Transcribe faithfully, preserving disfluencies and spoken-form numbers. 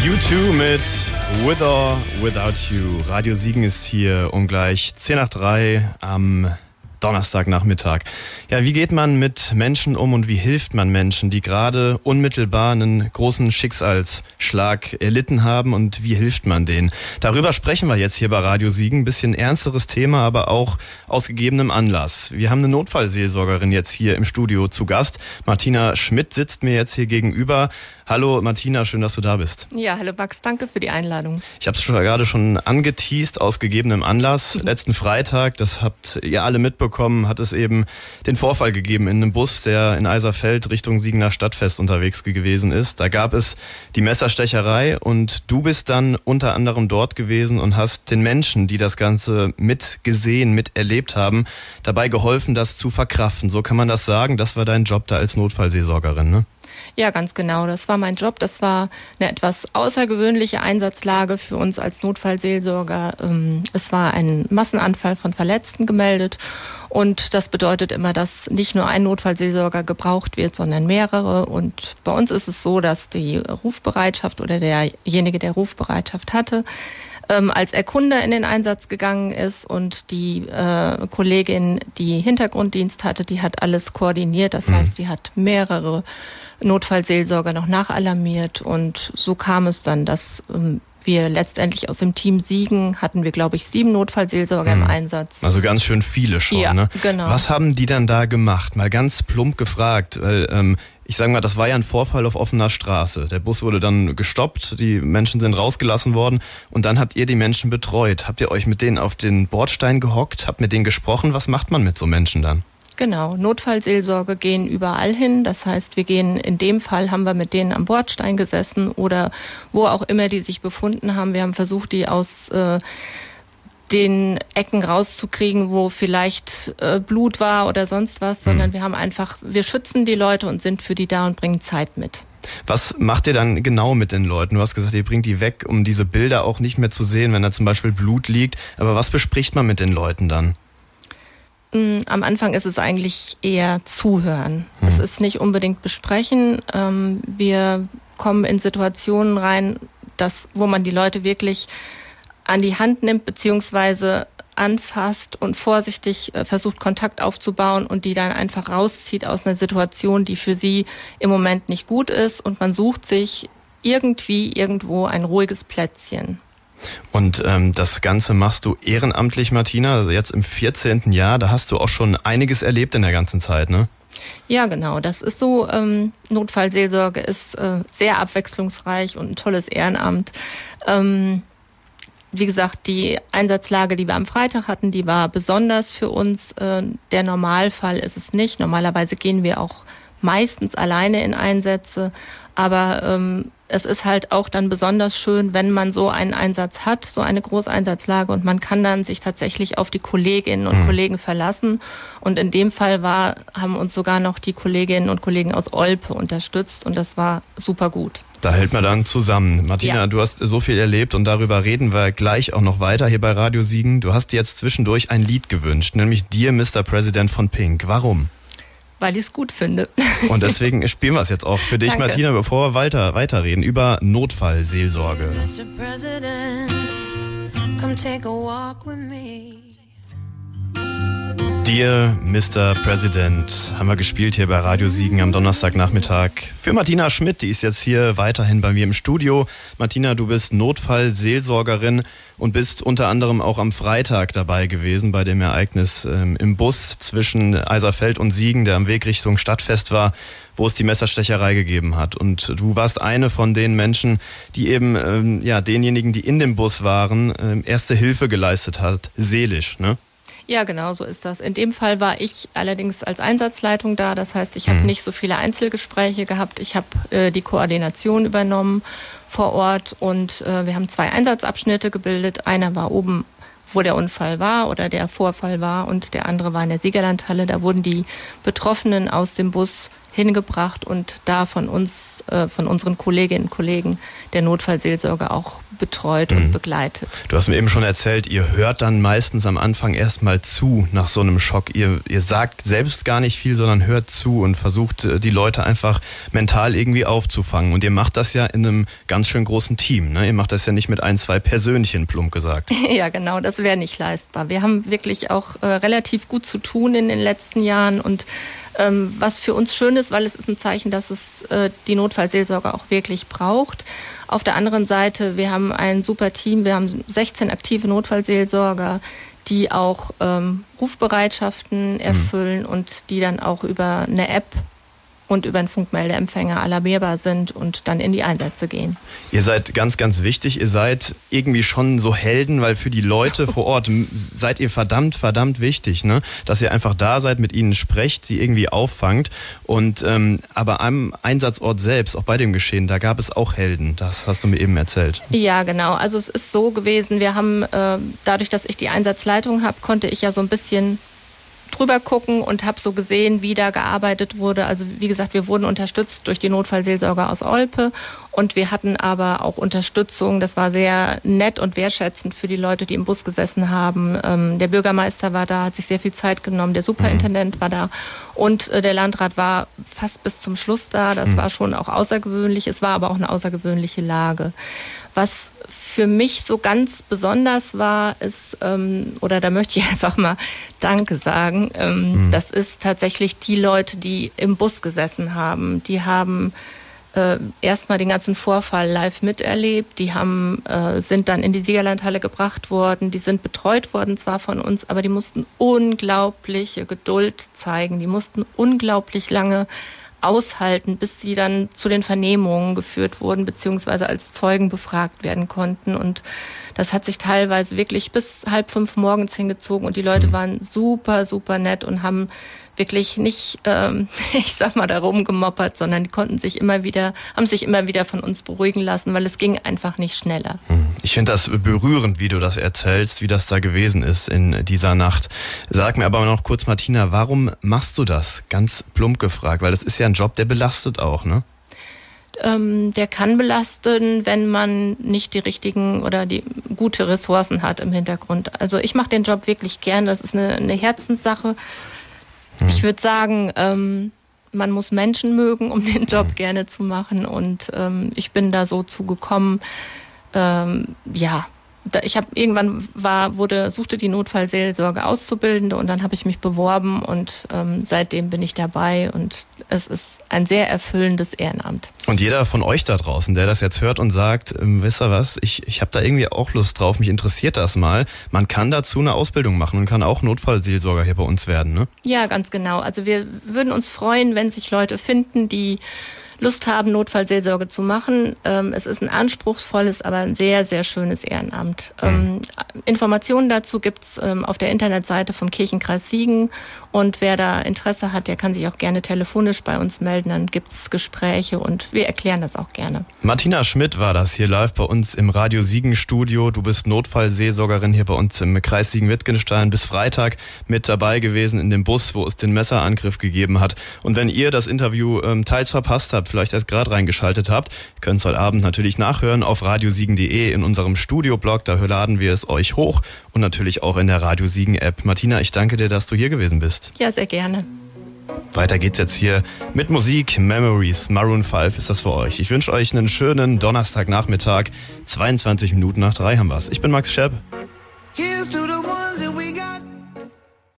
U zwei mit With or Without You. Radio Siegen ist hier um gleich zehn nach drei am Donnerstagnachmittag. Ja, wie geht man mit Menschen um und wie hilft man Menschen, die gerade unmittelbar einen großen Schicksalsschlag erlitten haben, und wie hilft man denen? Darüber sprechen wir jetzt hier bei Radio Siegen. Ein bisschen ernsteres Thema, aber auch aus gegebenem Anlass. Wir haben eine Notfallseelsorgerin jetzt hier im Studio zu Gast. Martina Schmidt sitzt mir jetzt hier gegenüber. Hallo Martina, schön, dass du da bist. Ja, hallo Max, danke für die Einladung. Ich habe es schon gerade schon angeteast, aus gegebenem Anlass. Mhm. Letzten Freitag, das habt ihr alle mitbekommen, hat es eben den Vorfall gegeben in einem Bus, der in Eiserfeld Richtung Siegener Stadtfest unterwegs gewesen ist. Da gab es die Messerstecherei und du bist dann unter anderem dort gewesen und hast den Menschen, die das Ganze mitgesehen, miterlebt haben, dabei geholfen, das zu verkraften. So kann man das sagen. Das war dein Job da als Notfallseelsorgerin, ne? Ja, ganz genau. Das war mein Job. Das war eine etwas außergewöhnliche Einsatzlage für uns als Notfallseelsorger. Es war ein Massenanfall von Verletzten gemeldet. Und das bedeutet immer, dass nicht nur ein Notfallseelsorger gebraucht wird, sondern mehrere. Und bei uns ist es so, dass die Rufbereitschaft oder derjenige, der Rufbereitschaft hatte, Ähm, als Erkunder in den Einsatz gegangen ist, und die äh, Kollegin, die Hintergrunddienst hatte, die hat alles koordiniert. Das mhm. heißt, die hat mehrere Notfallseelsorger noch nachalarmiert, und so kam es dann, dass ähm, wir letztendlich aus dem Team Siegen hatten wir, glaube ich, sieben Notfallseelsorger mhm. im Einsatz. Also ganz schön viele schon, ja, ne? Genau. Was haben die dann da gemacht? Mal ganz plump gefragt, weil ähm, ich sage mal, das war ja ein Vorfall auf offener Straße. Der Bus wurde dann gestoppt, die Menschen sind rausgelassen worden, und dann habt ihr die Menschen betreut. Habt ihr euch mit denen auf den Bordstein gehockt, habt mit denen gesprochen? Was macht man mit so Menschen dann? Genau, Notfallseelsorge gehen überall hin. Das heißt, wir gehen, in dem Fall haben wir mit denen am Bordstein gesessen oder wo auch immer die sich befunden haben. Wir haben versucht, die aus äh, den Ecken rauszukriegen, wo vielleicht äh, Blut war oder sonst was, sondern wir haben einfach, wir schützen die Leute und sind für die da und bringen Zeit mit. Was macht ihr dann genau mit den Leuten? Du hast gesagt, ihr bringt die weg, um diese Bilder auch nicht mehr zu sehen, wenn da zum Beispiel Blut liegt. Aber was bespricht man mit den Leuten dann? Am Anfang ist es eigentlich eher zuhören. Hm. Es ist nicht unbedingt besprechen. Wir kommen in Situationen rein, dass, wo man die Leute wirklich an die Hand nimmt, beziehungsweise anfasst und vorsichtig versucht, Kontakt aufzubauen und die dann einfach rauszieht aus einer Situation, die für sie im Moment nicht gut ist, und man sucht sich irgendwie irgendwo ein ruhiges Plätzchen. Und ähm, das Ganze machst du ehrenamtlich, Martina, also jetzt im vierzehnten Jahr, da hast du auch schon einiges erlebt in der ganzen Zeit, ne? Ja, genau, das ist so. Ähm, Notfallseelsorge ist äh, sehr abwechslungsreich und ein tolles Ehrenamt. Ähm, wie gesagt, die Einsatzlage, die wir am Freitag hatten, die war besonders für uns. Äh, der Normalfall ist es nicht. Normalerweise gehen wir auch meistens alleine in Einsätze, aber ähm, es ist halt auch dann besonders schön, wenn man so einen Einsatz hat, so eine Großeinsatzlage, und man kann dann sich tatsächlich auf die Kolleginnen und mhm. Kollegen verlassen. Und in dem Fall war, haben uns sogar noch die Kolleginnen und Kollegen aus Olpe unterstützt, und das war super gut. Da hält man dann zusammen. Martina, ja. Du hast so viel erlebt, und darüber reden wir gleich auch noch weiter hier bei Radio Siegen. Du hast dir jetzt zwischendurch ein Lied gewünscht, nämlich Dear Mister President von Pink. Warum? Weil ich es gut finde. Und deswegen spielen wir es jetzt auch für dich, Danke. Martina, bevor wir weiter weiterreden über Notfallseelsorge. Mister President, come take a walk with me. Dear Mister President haben wir gespielt hier bei Radio Siegen am Donnerstagnachmittag. Für Martina Schmidt, die ist jetzt hier weiterhin bei mir im Studio. Martina, du bist Notfallseelsorgerin und bist unter anderem auch am Freitag dabei gewesen bei dem Ereignis ähm, im Bus zwischen Eiserfeld und Siegen, der am Weg Richtung Stadtfest war, wo es die Messerstecherei gegeben hat. Und du warst eine von den Menschen, die eben ähm, ja denjenigen, die in dem Bus waren, ähm, erste Hilfe geleistet hat, seelisch, ne? Ja, genau, so ist das. In dem Fall war ich allerdings als Einsatzleitung da. Das heißt, ich habe Mhm. nicht so viele Einzelgespräche gehabt. Ich habe äh, die Koordination übernommen vor Ort, und äh, wir haben zwei Einsatzabschnitte gebildet. Einer war oben, wo der Unfall war oder der Vorfall war, und der andere war in der Siegerlandhalle. Da wurden die Betroffenen aus dem Bus hingebracht und da von uns, äh, von unseren Kolleginnen und Kollegen der Notfallseelsorge auch betreut mhm. und begleitet. Du hast mir eben schon erzählt, ihr hört dann meistens am Anfang erstmal zu nach so einem Schock. Ihr, ihr sagt selbst gar nicht viel, sondern hört zu und versucht, die Leute einfach mental irgendwie aufzufangen. Und ihr macht das ja in einem ganz schön großen Team, ne? Ihr macht das ja nicht mit ein, zwei Persönchen, plump gesagt. Ja, genau, das wäre nicht leistbar. Wir haben wirklich auch äh, relativ gut zu tun in den letzten Jahren und ähm, was für uns schön ist, weil es ist ein Zeichen, dass es äh, die Notfallseelsorge auch wirklich braucht. Auf der anderen Seite, wir haben ein super Team, wir haben sechzehn aktive Notfallseelsorger, die auch ähm, Rufbereitschaften erfüllen mhm. und die dann auch über eine App und über einen Funkmeldeempfänger alarmierbar sind und dann in die Einsätze gehen. Ihr seid ganz, ganz wichtig. Ihr seid irgendwie schon so Helden, weil für die Leute vor Ort seid ihr verdammt, verdammt wichtig, ne? Dass ihr einfach da seid, mit ihnen sprecht, sie irgendwie auffangt. Und ähm, aber am Einsatzort selbst, auch bei dem Geschehen, da gab es auch Helden. Das hast du mir eben erzählt. Ja, genau. Also es ist so gewesen, wir haben, äh, dadurch, dass ich die Einsatzleitung habe, konnte ich ja so ein bisschen drüber gucken und habe so gesehen, wie da gearbeitet wurde. Also wie gesagt, wir wurden unterstützt durch die Notfallseelsorge aus Olpe und wir hatten aber auch Unterstützung. Das war sehr nett und wertschätzend für die Leute, die im Bus gesessen haben. Ähm, der Bürgermeister war da, hat sich sehr viel Zeit genommen. Der Superintendent mhm. war da und äh, der Landrat war fast bis zum Schluss da. Das mhm. war schon auch außergewöhnlich. Es war aber auch eine außergewöhnliche Lage. Was für mich so ganz besonders war, ist, ähm, oder da möchte ich einfach mal Danke sagen, ähm, mhm. das ist tatsächlich die Leute, die im Bus gesessen haben. Die haben äh, erstmal den ganzen Vorfall live miterlebt, die haben, äh, sind dann in die Siegerlandhalle gebracht worden, die sind betreut worden zwar von uns, aber die mussten unglaubliche Geduld zeigen, die mussten unglaublich lange aushalten, bis sie dann zu den Vernehmungen geführt wurden, beziehungsweise als Zeugen befragt werden konnten. Und das hat sich teilweise wirklich bis halb fünf morgens hingezogen und die Leute waren super, super nett und haben wirklich nicht, ähm, ich sag mal, da rumgemoppert, sondern die konnten sich immer wieder, haben sich immer wieder von uns beruhigen lassen, weil es ging einfach nicht schneller. Ich finde das berührend, wie du das erzählst, wie das da gewesen ist in dieser Nacht. Sag mir aber noch kurz, Martina, warum machst du das? Ganz plump gefragt, weil das ist ja ein Job, der belastet auch, ne? Ähm, der kann belasten, wenn man nicht die richtigen oder die gute Ressourcen hat im Hintergrund. Also ich mache den Job wirklich gern, das ist eine, eine Herzenssache. Hm. Ich würde sagen, ähm, man muss Menschen mögen, um den Job hm. gerne zu machen und ähm, ich bin da so zugekommen, ähm, ja, da, ich habe irgendwann war, wurde, suchte die Notfallseelsorge Auszubildende und dann habe ich mich beworben und ähm, seitdem bin ich dabei und es ist ein sehr erfüllendes Ehrenamt. Und jeder von euch da draußen, der das jetzt hört und sagt, ähm, wisst ihr was, ich, ich habe da irgendwie auch Lust drauf, mich interessiert das mal, man kann dazu eine Ausbildung machen und kann auch Notfallseelsorger hier bei uns werden, ne? Ja, ganz genau. Also wir würden uns freuen, wenn sich Leute finden, die Lust haben, Notfallseelsorge zu machen. Ähm, es ist ein anspruchsvolles, aber ein sehr, sehr schönes Ehrenamt. Mhm. Ähm, Informationen dazu gibt's ähm, auf der Internetseite vom Kirchenkreis Siegen. Und wer da Interesse hat, der kann sich auch gerne telefonisch bei uns melden. Dann gibt's Gespräche und wir erklären das auch gerne. Martina Schmidt war das hier live bei uns im Radio Siegen Studio. Du bist Notfallseelsorgerin hier bei uns im Kreis Siegen-Wittgenstein. Bis Freitag mit dabei gewesen in dem Bus, wo es den Messerangriff gegeben hat. Und wenn ihr das Interview ähm, teils verpasst habt, vielleicht erst gerade reingeschaltet habt, könnt ihr heute Abend natürlich nachhören auf radiosiegen punkt de in unserem Studioblog. Da laden wir es euch hoch und natürlich auch in der Radio Siegen App. Martina, ich danke dir, dass du hier gewesen bist. Ja, sehr gerne. Weiter geht's jetzt hier mit Musik. Memories, Maroon fünf ist das für euch. Ich wünsche euch einen schönen Donnerstagnachmittag. zweiundzwanzig Minuten nach drei haben wir's. Ich bin Max Schepp.